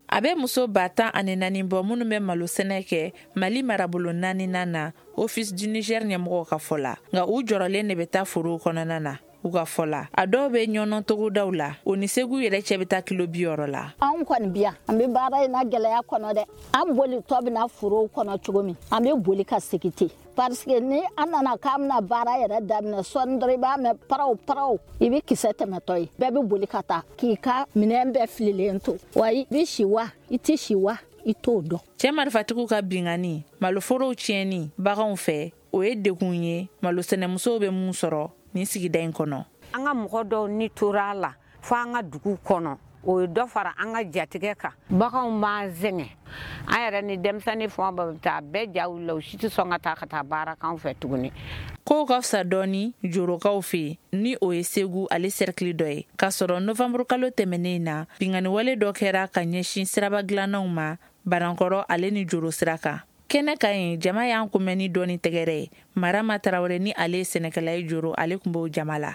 a bɛ muso 14 bɔ minnu bɛ malo sɛnɛ kɛ Mali marabolo 4 na Office du Niger ɲɛmɔgɔw ka fɔ la, nka u jɔrɔlen de bɛ taa forow kɔnɔna na. U ka fɔ la, a dɔw bɛ ɲɔnɔ togodaw la, o ni Segu yɛrɛ cɛ bɛ taa kilo 60 la. An kɔni biya, an bɛ baara in na gɛlɛya kɔnɔ dɛ. An boli tɔ bɛ na forow kɔnɔ cogo min, an bɛ boli ka segin ten. Parce que ni an nana k'an bɛna baara yɛrɛ daminɛ sɔɔni dɔrɔn i b'a mɛn paraw i bɛ kisɛ tɛmɛtɔ ye. Bɛɛ bɛ boli ka taa k'i ka minɛn bɛɛ fililen to. Wa i bɛ si wa i tɛ si wa i t'o dɔn. Cɛ marifatigiw ka bingani, maloforow tiɲɛni baganw fɛ, o ye degun ye malosɛnɛmusow bɛ mun sɔrɔ ni sigida in kɔnɔ. An ka mɔgɔ dɔw ni tora la fo an ka dugu kɔnɔ, o ye dɔ fara an ka jatigɛ kan. Baganw b'an zɛngɛ, an yɛrɛ ni denmisɛnnin fɔ bɛ taa bɛɛ jaw la u si tɛ sɔn ka taa baara kan fɛ tuguni. Kow ka fisa dɔɔni jorokaw fɛ ni o ye Segu ale cercle dɔ ye. K'a sɔrɔ novembre kalo tɛmɛnen na bingani wale dɔ kɛra ka ɲɛsin siraba dilannaw ma Banankɔrɔ ale ni Joro sira kan. Kɛnɛ ka ɲi jama y'an kunbɛn ni dɔɔni tɛgɛrɛ ye. Marama Tarawele ni ale ye sɛnɛkɛla ye Joro ale kun b'o jama la.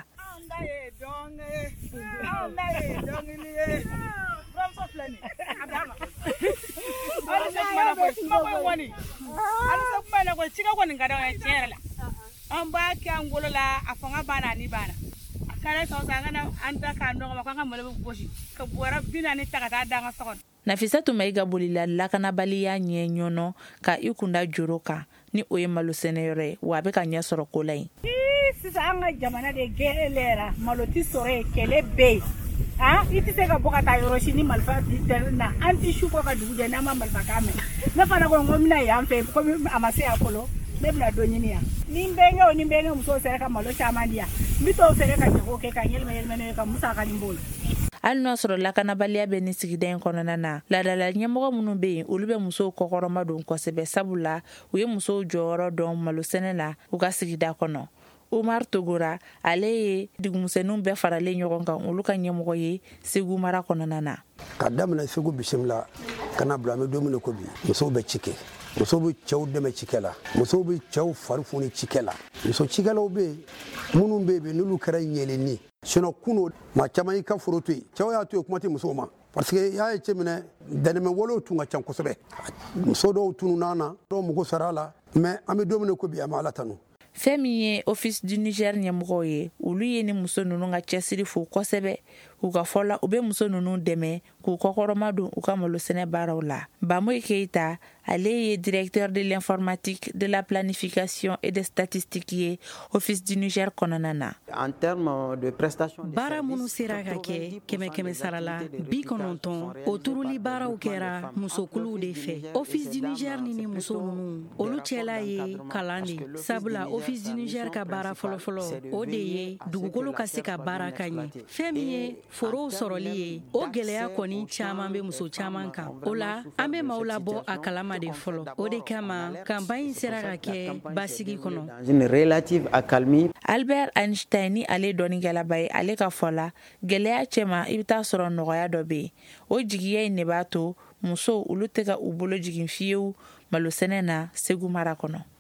An b'a kɛ an golo la a fanga banna ni banna kare sɔn an kana an ta k'a nɔgɔ ma k'an ka malo gosi ka bɔra 40 ta ka taa danga so kɔnɔ. Nafisatu Mayiga bolila lakanabaliya ɲɛ ɲɔnɔ ka i kunda Joro kan ni o ye malo sɛnɛyɔrɔ ye wa a bɛ ka ɲɛ sɔrɔ ko la yen. Sisan an ka jamana de gɛlɛyara malo ti sɔrɔ ye kɛlɛ bɛ yen i tɛ se ka bɔ ka taa yɔrɔ si ni marifa tɛ na an ti su kɔ ka dugu jɛ n'an ma marifa k'a mɛn ne fana ko n ko n bɛna yan fɛ komi a ma se yan fɔlɔ ne bɛna dɔ ɲini yan ni n bɛnkɛ musow sera ka malo caman di yan n bɛ t'o feere ka jago kɛ ka yɛlɛma n'o ye ka musaka nin bolo. Hali n'a sɔrɔ lakanabaliya bɛ ni sigida in kɔnɔna na ladala ɲɛmɔgɔ minnu bɛ yen olu bɛ musow kɔkɔrɔma don kosɛbɛ sabula u ye musow jɔyɔrɔ dɔn malo sɛnɛ la u ka sigida kɔnɔ. Umar Togora ale ye dugumusenninw bɛɛ faralen ɲɔgɔn kan olu ka ɲɛmɔgɔ ye Segu mara kɔnɔna na. Ka daminɛ Segu bisimila kana bila an bɛ don min na ko bi musow bɛ ci kɛ musow bɛ cɛw dɛmɛ cikɛ la musow bɛ cɛw fari foni cikɛ la muso cikɛlaw bɛ yen minnu bɛ yen n'olu kɛra ɲɛlenni sinon kunun maa caman y'i ka foro to yen cɛw y'a to yen kuma tɛ musow ma parce que y'a ye cɛ minɛ dɛnɛmɛ walew tun ka ca kosɛbɛ muso dɔw tununna na dɔw mugu sara la mais an bɛ don min na ko bi an bɛ Ala tanu. Fɛn min ye Office du Niger ɲɛmɔgɔw ye olu ye ni muso ninnu ka cɛsiri fo kosɛbɛ u ka fɔ la u bɛ muso ninnu dɛmɛ k'u kɔkɔrɔma don u ka malo sɛnɛ baaraw la. Bamoy Keita ale ye directeur de l'informatique, de la planification et des statistiques ye Office du Niger kɔnɔna na. En termes de prestation de baara minnu sera ka kɛ 100 sara la 90 o turuli baaraw kɛra musokuluw de fɛ. Office du Niger ni muso ninnu olu cɛla ye kalan de sabula Office du Niger ka baara fɔlɔfɔlɔ o de ye dugukolo ka se ka baara ka ɲɛ. Fɛn min ye forow sɔrɔli ye o gɛlɛya kɔni caman bɛ muso caman kan. O la an bɛ maaw labɔ a kalama de fɔlɔ. O de kama campagne sera ka kɛ basigi kɔnɔ. une relative accalmie. Albert Einstein ni ale dɔnnikɛlaba ye ale ka fɔ la gɛlɛya cɛma i bɛ taa sɔrɔ nɔgɔya dɔ bɛ yen o jigiya in de b'a to musow olu tɛ ka u bolo jigin fiyewu malo sɛnɛ na Segu mara kɔnɔ.